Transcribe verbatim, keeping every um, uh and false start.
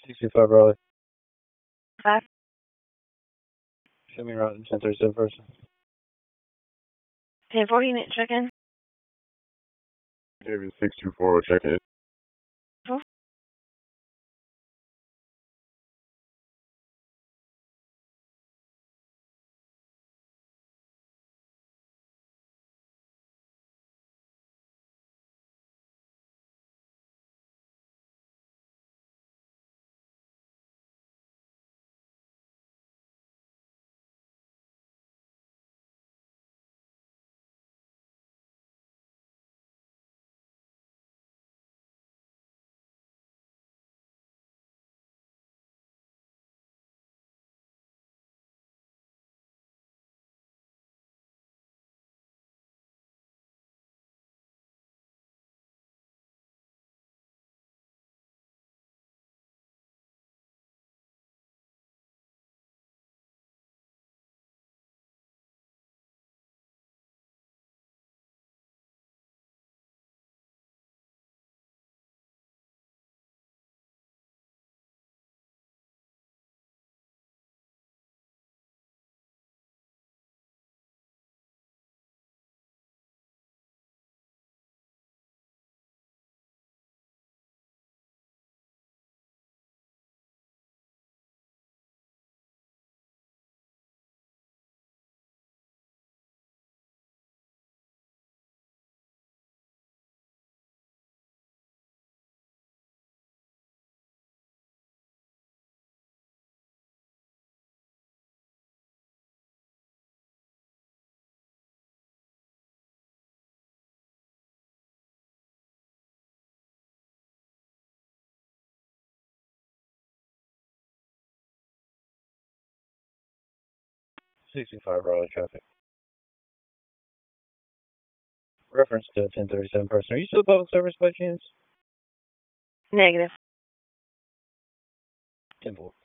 sixty-five Raleigh. Five. Show me around ten thirty-seven first. ten forty, unit check-in. David six two four, check in. Four. sixty-five Raleigh traffic. Reference to ten thirty-seven person. Are you still public service by chance? Negative. ten four.